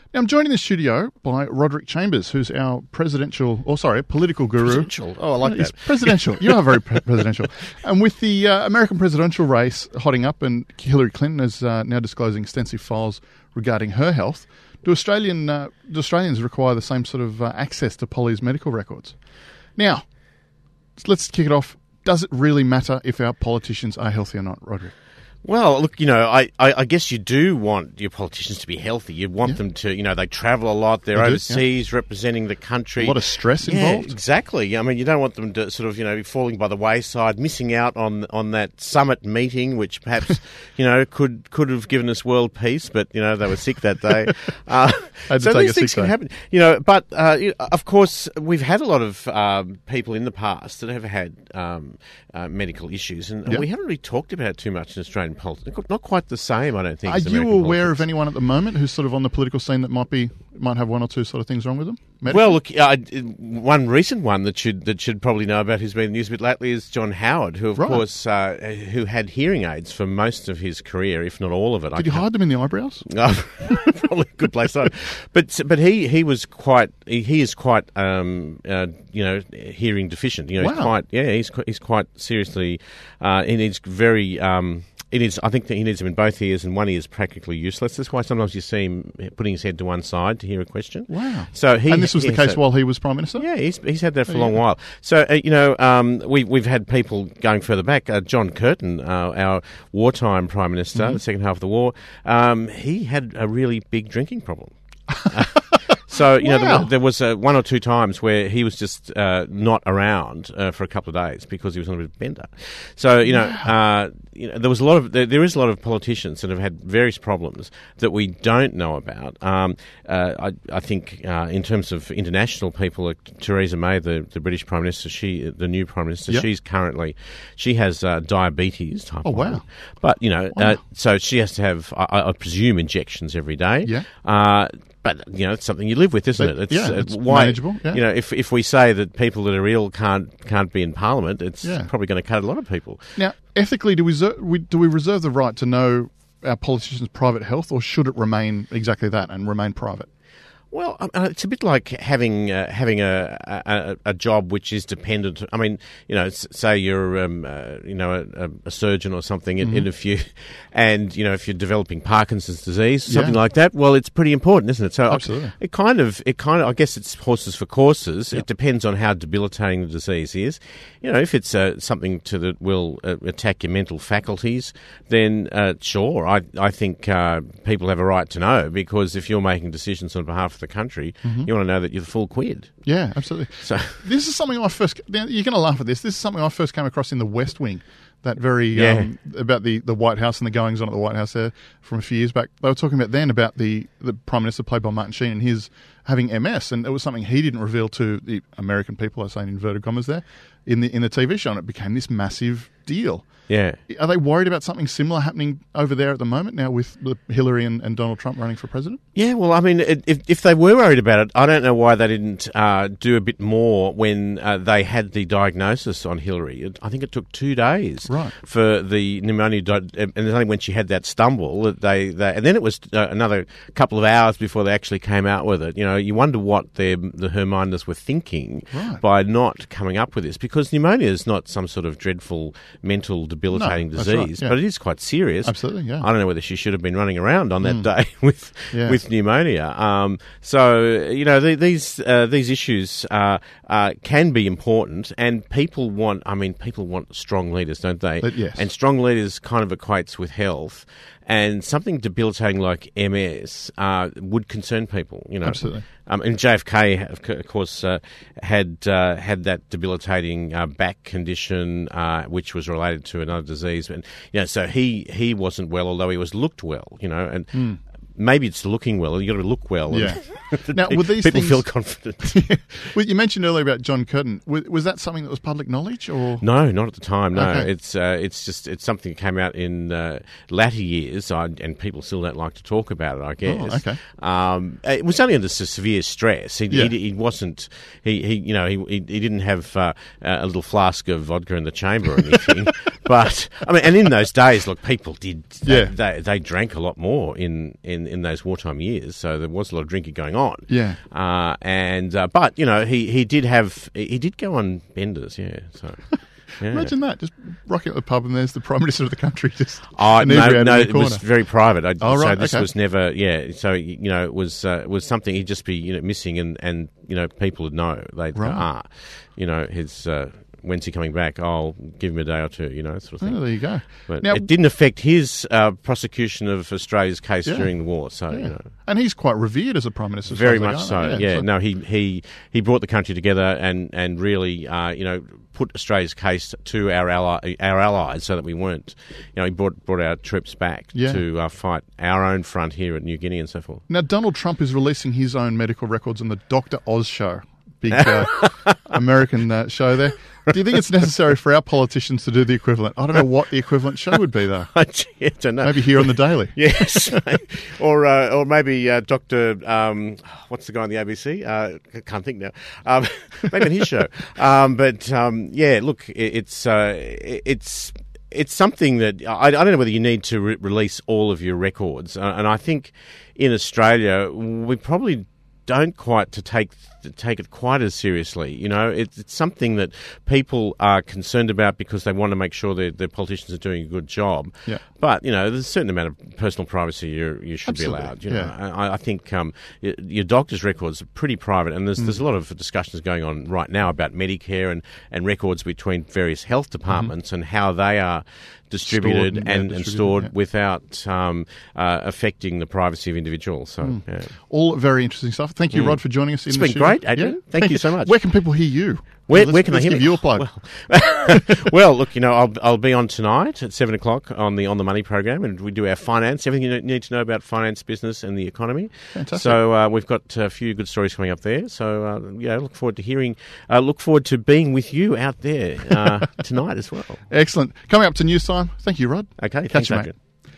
Now, I'm joined in the studio by Roderick Chambers, who's our political guru. Presidential. Oh, I like He's that. presidential. You are very presidential. And with the American presidential race hotting up and Hillary Clinton is now disclosing extensive files regarding her health, do Australians require the same sort of access to Polly's medical records? Now, let's kick it off. Does it really matter if our politicians are healthy or not, Roderick? Well, look, I guess you do want your politicians to be healthy. You want them to, they travel a lot. They're overseas representing the country. A lot of stress involved. Exactly. I mean, you don't want them to sort of, be falling by the wayside, missing out on that summit meeting, which perhaps, could have given us world peace, but, they were sick that day. So these things can happen. But, of course, we've had a lot of people in the past that have had medical issues, and we haven't really talked about it too much in Australian politics. Not quite the same, I don't think. Are you aware of anyone at the moment who's sort of on the political scene that might have one or two sort of things wrong with them? Medically? Well, look, one recent one that should probably know about, who's been in the news a bit lately, is John Howard, who of course who had hearing aids for most of his career, if not all of it. Did you hide them in the eyebrows? Probably a good place to hide. But he is quite hearing deficient. Wow. He's quite seriously he needs very. I think that he needs them in both ears, and one ear is practically useless. That's why sometimes you see him putting his head to one side to hear a question. Wow! So this was the case while he was Prime Minister. Yeah, he's had that for a long while. So we've had people going further back. John Curtin, our wartime Prime Minister, the second half of the war, he had a really big drinking problem. So, there was one or two times where he was just not around for a couple of days because he was on a bit of bender. So, there is a lot of politicians that have had various problems that we don't know about. I think in terms of international people, like Theresa May, the British Prime Minister, the new Prime Minister, she has diabetes type 1. But, so she has to have, I presume, injections every day. Yeah. But, it's something you live with, isn't it? It's manageable. Yeah. If we say that people that are ill can't be in Parliament, it's probably going to cut a lot of people. Now, ethically, do we reserve the right to know our politicians' private health, or should it remain exactly that and remain private? Well, it's a bit like having a job which is dependent. I mean, say you're a surgeon or something in a few, and if you're developing Parkinson's disease, something like that. Well, it's pretty important, isn't it? So absolutely, it kind of. I guess it's horses for courses. It depends on how debilitating the disease is. If it's something that will attack your mental faculties, then sure. I think people have a right to know, because if you're making decisions on behalf of the country, you want to know that you're the full quid. Yeah, absolutely. So this is something you're going to laugh at this. This is something I first came across in the West Wing, that very about the White House and the goings on at the White House there from a few years back. They were talking about then about the Prime Minister played by Martin Sheen and his having MS, and it was something he didn't reveal to the American people, I say in inverted commas there, in the TV show, and it became this massive deal. Yeah. Are they worried about something similar happening over there at the moment now with Hillary and Donald Trump running for president? Yeah, well, I mean, if they were worried about it, I don't know why they didn't do a bit more when they had the diagnosis on Hillary. I think it took 2 days for the pneumonia, and it's only when she had that stumble that they and then it was another couple of hours before they actually came out with it. You wonder what her minders were thinking by not coming up with this, because pneumonia is not some sort of dreadful mental debilitating disease, but it is quite serious. Absolutely, yeah. I don't know whether she should have been running around on that day with pneumonia. These issues can be important, and people want strong leaders, don't they? Yes. And strong leaders kind of equates with health. And something debilitating like MS would concern people, Absolutely. And JFK, of course, had that debilitating back condition, which was related to another disease, and so he wasn't well, although he looked well, and. Maybe it's looking well. You've got to look well. Yeah. Now, with these people things, feel confident. Well, you mentioned earlier about John Curtin. Was that something that was public knowledge, or no? Not at the time. No, okay. It's something that came out in latter years, and people still don't like to talk about it, I guess. Oh, okay. It was only under severe stress. He wasn't. He didn't have a little flask of vodka in the chamber or anything. But I mean, and in those days, look, people did. Yeah. They drank a lot more in those wartime years, so there was a lot of drinking going on. Yeah. But he did go on benders. Yeah. So. Yeah. Imagine that, just rocking at the pub and there's the Prime Minister of the country just no, it was very private. Right, so this okay. was never, so, it was something he'd just be, missing and people would know. They'd go, his, when's he coming back? I'll give him a day or two, sort of thing. Oh, there you go. But now, it didn't affect his prosecution of Australia's case during the war, so, And he's quite revered as a Prime Minister. Very much so, yeah. No, he brought the country together and really, put Australia's case to our allies so that we weren't, he brought our troops back to fight our own front here at New Guinea and so forth. Now, Donald Trump is releasing his own medical records on the Dr. Oz show. Big American show there. Do you think it's necessary for our politicians to do the equivalent? I don't know what the equivalent show would be, though. I don't know. Maybe here on the Daily. Yes. or maybe Dr. What's the guy on the ABC? I can't think now. Maybe on his show. Look, it's something that I don't know whether you need to release all of your records. And I think in Australia, we probably don't quite take it quite as seriously. It's something that people are concerned about because they want to make sure their politicians are doing a good job. Yeah. But, there's a certain amount of personal privacy you should be allowed. I think your doctor's records are pretty private, and there's a lot of discussions going on right now about Medicare and records between various health departments and how they are distributed and stored without affecting the privacy of individuals. So, all very interesting stuff. Thank you, Rod, for joining us in the studio. It's been great, Adrian. Yeah. Thank you so much. Where can people hear you? Where can they hear give me? You a plug. Well, look, I'll be on tonight at 7:00 on the On the Money program, and we do our finance, everything you need to know about finance, business, and the economy. Fantastic. So we've got a few good stories coming up there. So look forward to hearing. Look forward to being with you out there tonight as well. Excellent. Coming up to news time. Thank you, Rod. Okay, Catch you, mate. Adrian.